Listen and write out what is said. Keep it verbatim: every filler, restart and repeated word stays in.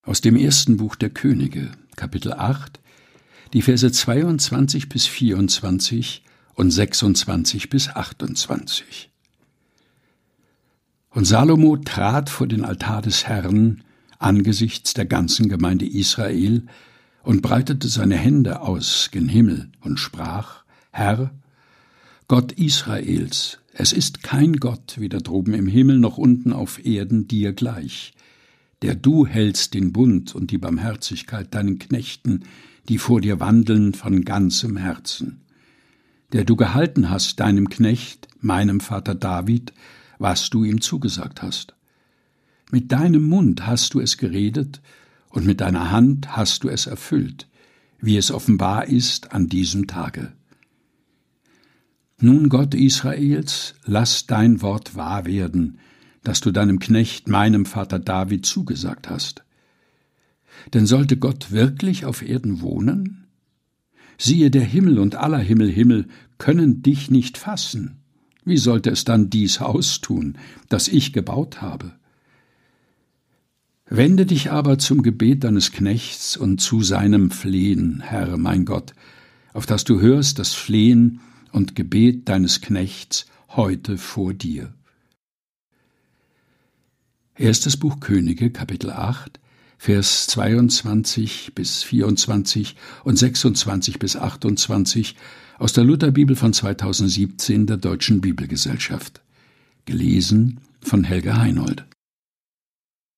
Aus dem ersten Buch der Könige, Kapitel acht, die Verse zweiundzwanzig bis vierundzwanzig und sechsundzwanzig bis achtundzwanzig. Und Salomo trat vor den Altar des Herrn angesichts der ganzen Gemeinde Israel und breitete seine Hände aus gen Himmel und sprach: Herr, Gott Israels, es ist kein Gott, weder droben im Himmel noch unten auf Erden, dir gleich, der du hältst den Bund und die Barmherzigkeit deinen Knechten, die vor dir wandeln von ganzem Herzen, der du gehalten hast deinem Knecht, meinem Vater David, was du ihm zugesagt hast. Mit deinem Mund hast du es geredet und mit deiner Hand hast du es erfüllt, wie es offenbar ist an diesem Tage. Nun, Gott Israels, lass dein Wort wahr werden, das du deinem Knecht, meinem Vater David, zugesagt hast. Denn sollte Gott wirklich auf Erden wohnen? Siehe, der Himmel und aller Himmel, Himmel können dich nicht fassen. Wie sollte es dann dies Haus tun, das ich gebaut habe? Wende dich aber zum Gebet deines Knechts und zu seinem Flehen, Herr mein Gott, auf das du hörst das Flehen und Gebet deines Knechts heute vor dir. Erstes Buch Könige, Kapitel acht, Vers zweiundzwanzig bis vierundzwanzig und sechsundzwanzig bis achtundzwanzig aus der Lutherbibel von zweitausendsiebzehn der Deutschen Bibelgesellschaft. Gelesen von Helga Heinold.